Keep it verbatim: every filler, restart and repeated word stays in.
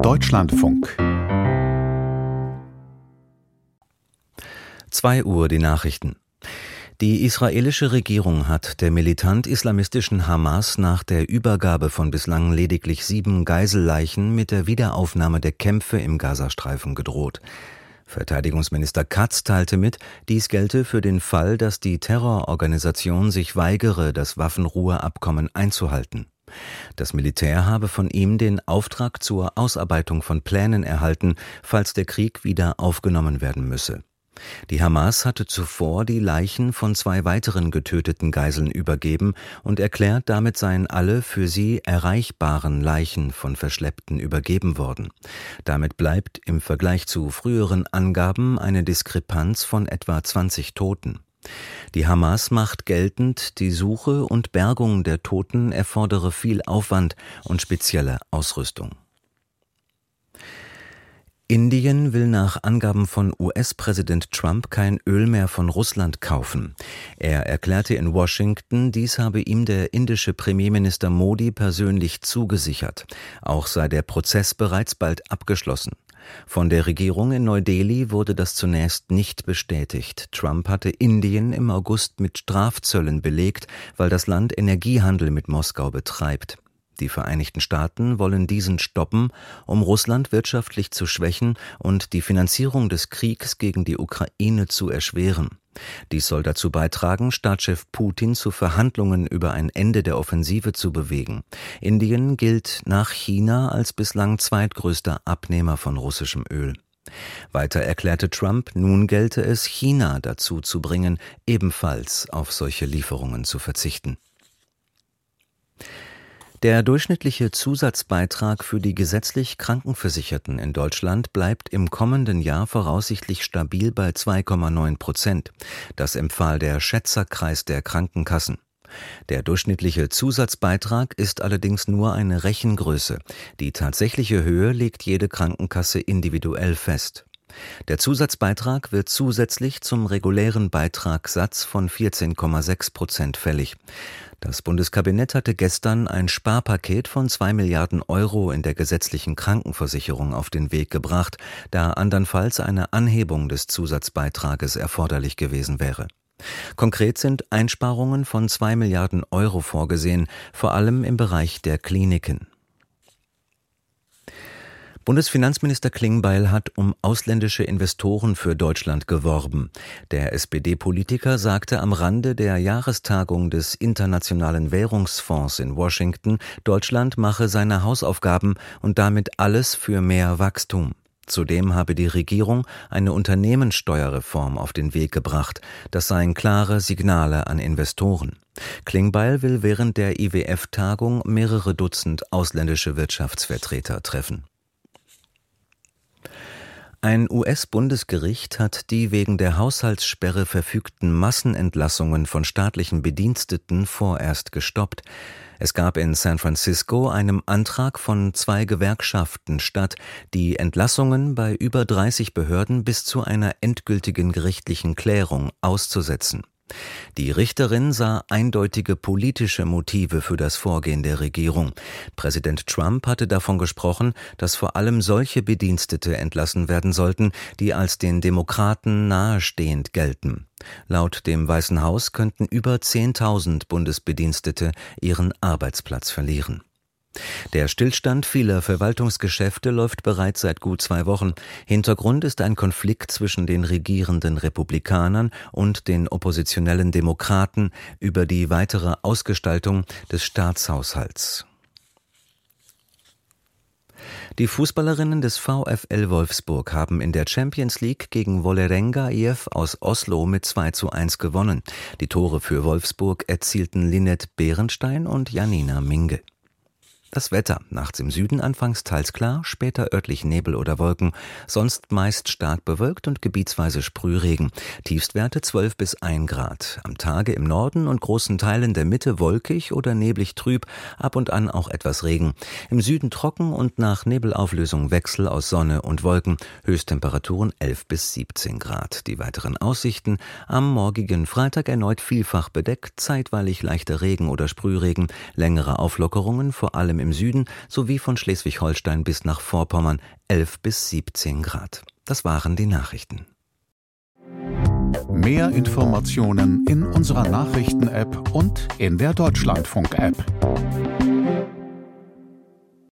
Deutschlandfunk. zwei Uhr die Nachrichten. Die israelische Regierung hat der militant-islamistischen Hamas nach der Übergabe von bislang lediglich sieben Geiselleichen mit der Wiederaufnahme der Kämpfe im Gazastreifen gedroht. Verteidigungsminister Katz teilte mit, dies gelte für den Fall, dass die Terrororganisation sich weigere, das Waffenruheabkommen einzuhalten. Das Militär habe von ihm den Auftrag zur Ausarbeitung von Plänen erhalten, falls der Krieg wieder aufgenommen werden müsse. Die Hamas hatte zuvor die Leichen von zwei weiteren getöteten Geiseln übergeben und erklärt, damit seien alle für sie erreichbaren Leichen von Verschleppten übergeben worden. Damit bleibt im Vergleich zu früheren Angaben eine Diskrepanz von etwa zwanzig Toten. Die Hamas macht geltend, die Suche und Bergung der Toten erfordere viel Aufwand und spezielle Ausrüstung. Indien will nach Angaben von U S-Präsident Trump kein Öl mehr von Russland kaufen. Er erklärte in Washington, dies habe ihm der indische Premierminister Modi persönlich zugesichert. Auch sei der Prozess bereits bald abgeschlossen. Von der Regierung in Neu-Delhi wurde das zunächst nicht bestätigt. Trump hatte Indien im August mit Strafzöllen belegt, weil das Land Energiehandel mit Moskau betreibt. Die Vereinigten Staaten wollen diesen stoppen, um Russland wirtschaftlich zu schwächen und die Finanzierung des Kriegs gegen die Ukraine zu erschweren. Dies soll dazu beitragen, Staatschef Putin zu Verhandlungen über ein Ende der Offensive zu bewegen. Indien gilt nach China als bislang zweitgrößter Abnehmer von russischem Öl. Weiter erklärte Trump, nun gelte es, China dazu zu bringen, ebenfalls auf solche Lieferungen zu verzichten. Der durchschnittliche Zusatzbeitrag für die gesetzlich Krankenversicherten in Deutschland bleibt im kommenden Jahr voraussichtlich stabil bei zwei Komma neun Prozent. Das empfahl der Schätzerkreis der Krankenkassen. Der durchschnittliche Zusatzbeitrag ist allerdings nur eine Rechengröße. Die tatsächliche Höhe legt jede Krankenkasse individuell fest. Der Zusatzbeitrag wird zusätzlich zum regulären Beitragssatz von vierzehn Komma sechs Prozent fällig. Das Bundeskabinett hatte gestern ein Sparpaket von zwei Milliarden Euro in der gesetzlichen Krankenversicherung auf den Weg gebracht, da andernfalls eine Anhebung des Zusatzbeitrages erforderlich gewesen wäre. Konkret sind Einsparungen von zwei Milliarden Euro vorgesehen, vor allem im Bereich der Kliniken. Bundesfinanzminister Klingbeil hat um ausländische Investoren für Deutschland geworben. Der S P D-Politiker sagte am Rande der Jahrestagung des Internationalen Währungsfonds in Washington, Deutschland mache seine Hausaufgaben und damit alles für mehr Wachstum. Zudem habe die Regierung eine Unternehmenssteuerreform auf den Weg gebracht. Das seien klare Signale an Investoren. Klingbeil will während der I W F-Tagung mehrere Dutzend ausländische Wirtschaftsvertreter treffen. Ein U S-Bundesgericht hat die wegen der Haushaltssperre verfügten Massenentlassungen von staatlichen Bediensteten vorerst gestoppt. Es gab in San Francisco einem Antrag von zwei Gewerkschaften statt, die Entlassungen bei über dreißig Behörden bis zu einer endgültigen gerichtlichen Klärung auszusetzen. Die Richterin sah eindeutige politische Motive für das Vorgehen der Regierung. Präsident Trump hatte davon gesprochen, dass vor allem solche Bedienstete entlassen werden sollten, die als den Demokraten nahestehend gelten. Laut dem Weißen Haus könnten über zehntausend Bundesbedienstete ihren Arbeitsplatz verlieren. Der Stillstand vieler Verwaltungsgeschäfte läuft bereits seit gut zwei Wochen. Hintergrund ist ein Konflikt zwischen den regierenden Republikanern und den oppositionellen Demokraten über die weitere Ausgestaltung des Staatshaushalts. Die Fußballerinnen des VfL Wolfsburg haben in der Champions League gegen Vålerenga I F aus Oslo mit zwei zu eins gewonnen. Die Tore für Wolfsburg erzielten Linette Beerenstein und Janina Minge. Das Wetter: nachts im Süden anfangs teils klar, später örtlich Nebel oder Wolken, sonst meist stark bewölkt und gebietsweise Sprühregen. Tiefstwerte zwölf bis ein Grad. Am Tage im Norden und großen Teilen der Mitte wolkig oder neblig trüb, ab und an auch etwas Regen. Im Süden trocken und nach Nebelauflösung Wechsel aus Sonne und Wolken. Höchsttemperaturen elf bis siebzehn Grad. Die weiteren Aussichten: am morgigen Freitag erneut vielfach bedeckt, zeitweilig leichter Regen oder Sprühregen, längere Auflockerungen, vor allem im Süden sowie von Schleswig-Holstein bis nach Vorpommern elf bis siebzehn Grad. Das waren die Nachrichten. Mehr Informationen in unserer Nachrichten-App und in der Deutschlandfunk-App.